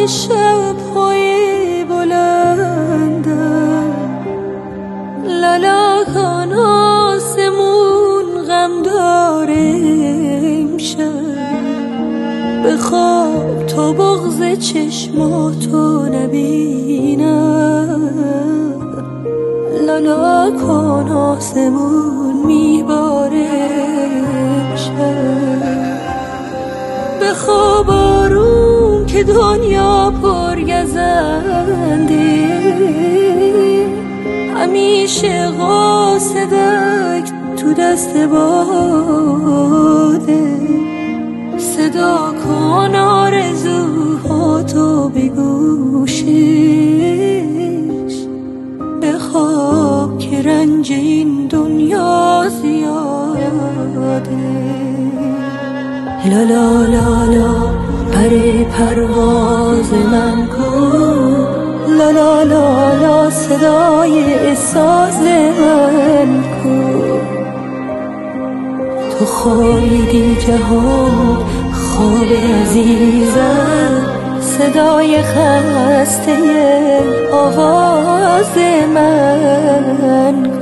شب‌های بلندم، لالا کن آسمون غم داره امشب. بخواب تا بغض چشماتو نبینم، لالا کن آسمون میباره امشب. بخواب آروم که دنیا پرگزنده، همیشه قاصدک تو دست باده. صدا کن آرزوهاتو به گوشش، بخواب که رنج این دنیا زیاده. لالا لالا پر پرواز من کو، لالا لالا صدای ساز من کو. تو خوابیدی جهان خواب عزیزم، صدای خسته آواز من